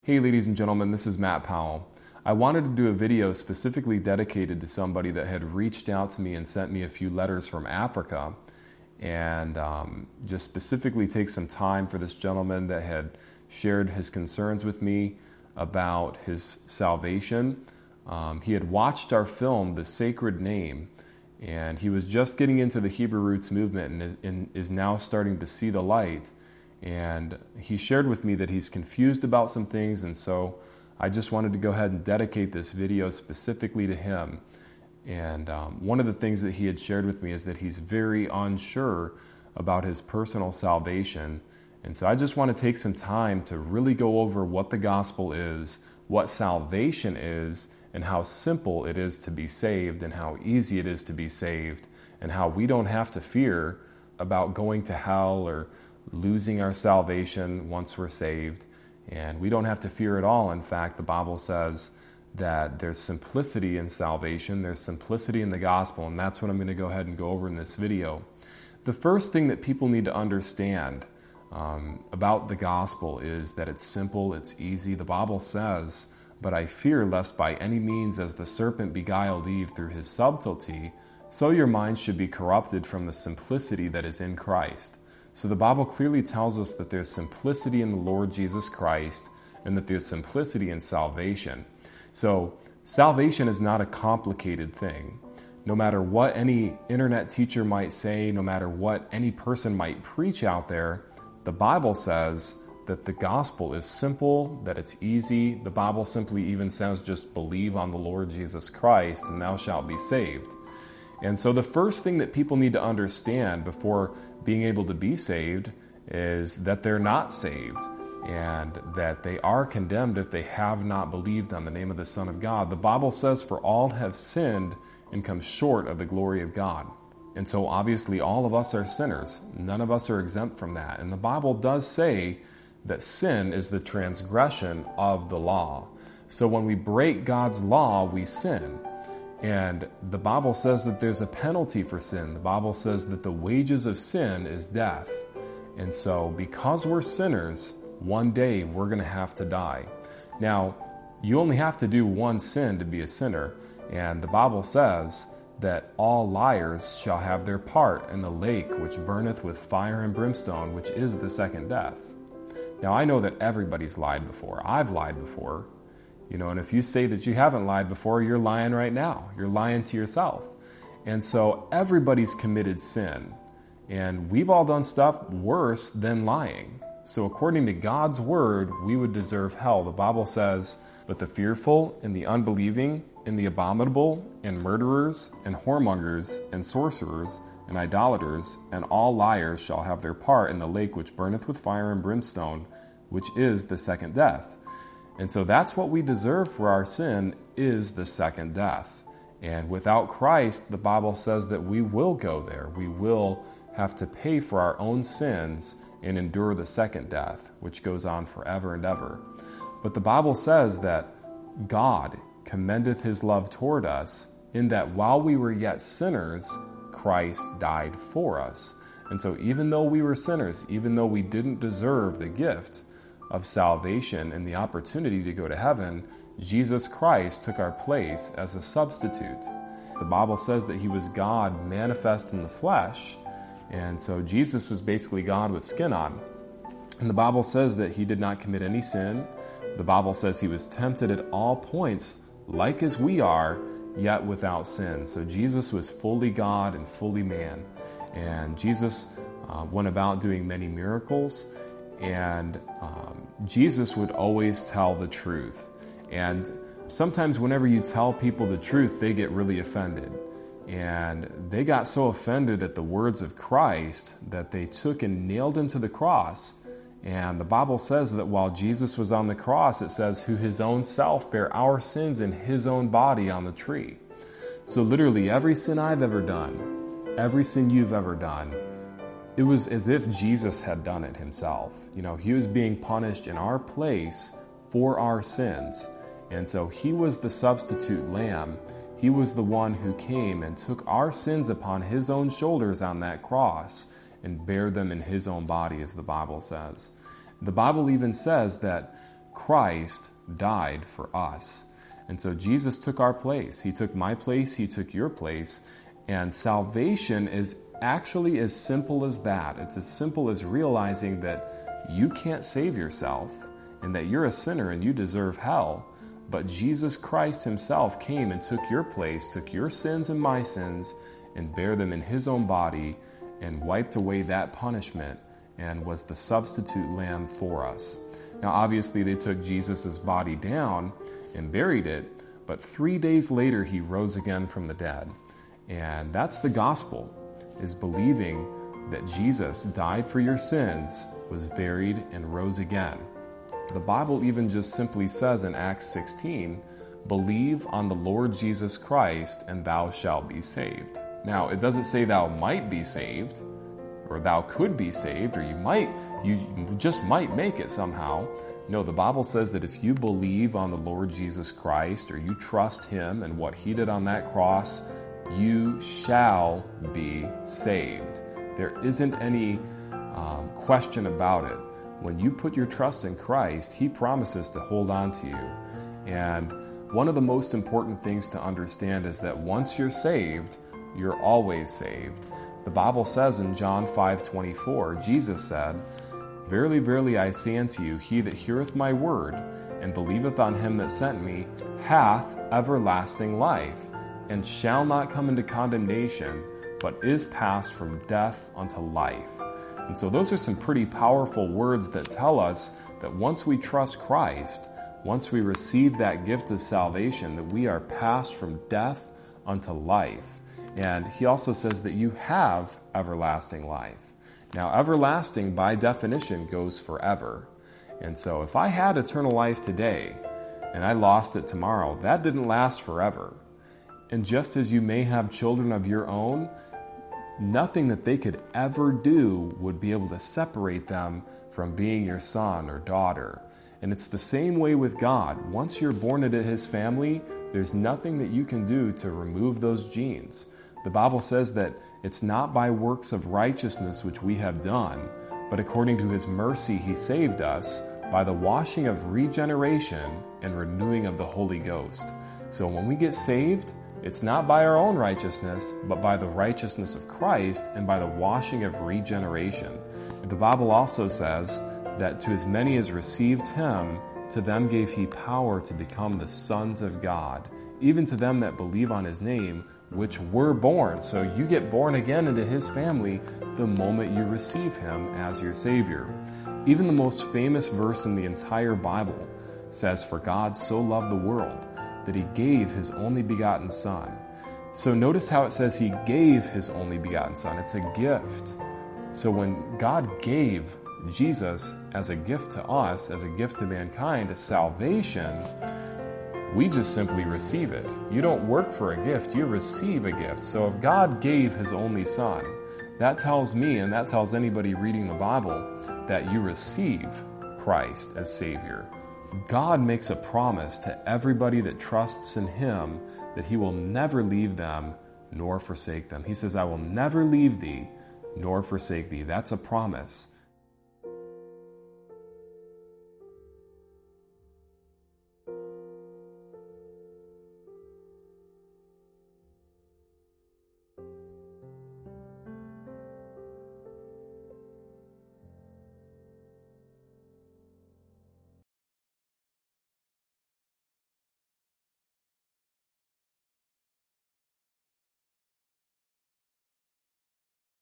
Hey ladies and gentlemen, this is Matt Powell. I wanted to do a video specifically dedicated to somebody that had reached out to me and sent me a few letters from Africa, and just specifically take some time for this gentleman that had shared his concerns with me about his salvation. He had watched our film, The Sacred Name, and he was just getting into the Hebrew Roots movement and is now starting to see the light. And he shared with me that he's confused about some things, and so I just wanted to go ahead and dedicate this video specifically to him. And one of the things that he had shared with me is that he's very unsure about his personal salvation. And so I just want to take some time to really go over what the gospel is, what salvation is, and how simple it is to be saved, and how easy it is to be saved, and how we don't have to fear about going to hell or losing our salvation once we're saved. And we don't have to fear at all. In fact, the Bible says that there's simplicity in salvation, there's simplicity in the gospel, and that's what I'm going to go ahead and go over in this video. The first thing that people need to understand about the gospel is that it's simple, it's easy. The Bible says, "But I fear lest by any means as the serpent beguiled Eve through his subtlety, so your minds should be corrupted from the simplicity that is in Christ." So the Bible clearly tells us that there's simplicity in the Lord Jesus Christ and that there's simplicity in salvation. So salvation is not a complicated thing. No matter what any internet teacher might say, no matter what any person might preach out there, the Bible says that the gospel is simple, that it's easy. The Bible simply even says just believe on the Lord Jesus Christ and thou shalt be saved. And so the first thing that people need to understand before being able to be saved is that they're not saved and that they are condemned if they have not believed on the name of the Son of God. The Bible says, "For all have sinned and come short of the glory of God." And so obviously all of us are sinners. None of us are exempt from that. And the Bible does say that sin is the transgression of the law. So when we break God's law, we sin. And the Bible says that there's a penalty for sin. The Bible says that the wages of sin is death. And so because we're sinners, one day we're going to have to die. Now, you only have to do one sin to be a sinner. And the Bible says that all liars shall have their part in the lake which burneth with fire and brimstone, which is the second death. Now, I know that everybody's lied before. I've lied before. And if you say that you haven't lied before, you're lying right now. You're lying to yourself. And so everybody's committed sin. And we've all done stuff worse than lying. So according to God's word, we would deserve hell. The Bible says, "But the fearful and the unbelieving and the abominable and murderers and whoremongers and sorcerers and idolaters and all liars shall have their part in the lake which burneth with fire and brimstone, which is the second death." And so that's what we deserve for our sin, is the second death. And without Christ, the Bible says that we will go there. We will have to pay for our own sins and endure the second death, which goes on forever and ever. But the Bible says that God commendeth his love toward us in that while we were yet sinners, Christ died for us. And so even though we were sinners, even though we didn't deserve the gift of salvation and the opportunity to go to heaven, Jesus Christ took our place as a substitute. The Bible says that he was God manifest in the flesh, and so Jesus was basically God with skin on. And the Bible says that he did not commit any sin. The Bible says he was tempted at all points, like as we are, yet without sin. So Jesus was fully God and fully man. And Jesus went about doing many miracles, and Jesus would always tell the truth. And sometimes whenever you tell people the truth, they get really offended. And they got so offended at the words of Christ that they took and nailed him to the cross. And the Bible says that while Jesus was on the cross, it says, "Who his own self bare our sins in his own body on the tree." So literally every sin I've ever done, every sin you've ever done, it was as if Jesus had done it himself. He was being punished in our place for our sins. And so he was the substitute lamb. He was the one who came and took our sins upon his own shoulders on that cross and bare them in his own body, as the Bible says. The Bible even says that Christ died for us. And so Jesus took our place. He took my place. He took your place. And salvation is actually as simple as that. It's as simple as realizing that you can't save yourself and that you're a sinner and you deserve hell. But Jesus Christ himself came and took your place, took your sins and my sins, and bare them in his own body and wiped away that punishment and was the substitute lamb for us. Now, obviously, they took Jesus' body down and buried it, but 3 days later, he rose again from the dead. And that's the gospel, is believing that Jesus died for your sins, was buried, and rose again. The Bible even just simply says in Acts 16, believe on the Lord Jesus Christ and thou shalt be saved. Now, it doesn't say thou might be saved, or thou could be saved, or you just might make it somehow. No, the Bible says that if you believe on the Lord Jesus Christ, or you trust him and what he did on that cross, you shall be saved. There isn't any question about it. When you put your trust in Christ, he promises to hold on to you. And one of the most important things to understand is that once you're saved, you're always saved. The Bible says in John 5:24, Jesus said, verily, verily, I say unto you, he that heareth my word and believeth on him that sent me hath everlasting life, and shall not come into condemnation, but is passed from death unto life. And so those are some pretty powerful words that tell us that once we trust Christ, once we receive that gift of salvation, that we are passed from death unto life. And he also says that you have everlasting life. Now, everlasting, by definition, goes forever. And so if I had eternal life today and I lost it tomorrow, that didn't last forever. And just as you may have children of your own, nothing that they could ever do would be able to separate them from being your son or daughter. And it's the same way with God. Once you're born into his family, there's nothing that you can do to remove those genes. The Bible says that it's not by works of righteousness which we have done, but according to his mercy he saved us by the washing of regeneration and renewing of the Holy Ghost. So when we get saved, it's not by our own righteousness, but by the righteousness of Christ and by the washing of regeneration. The Bible also says that to as many as received him, to them gave he power to become the sons of God, even to them that believe on his name, which were born. So you get born again into his family the moment you receive him as your Savior. Even the most famous verse in the entire Bible says, for God so loved the world that he gave his only begotten Son. So notice how it says he gave his only begotten Son. It's a gift. So when God gave Jesus as a gift to us, as a gift to mankind, as salvation, we just simply receive it. You don't work for a gift, you receive a gift. So if God gave his only Son, that tells me, and that tells anybody reading the Bible, that you receive Christ as Savior. God makes a promise to everybody that trusts in him that he will never leave them nor forsake them. He says, I will never leave thee nor forsake thee. That's a promise.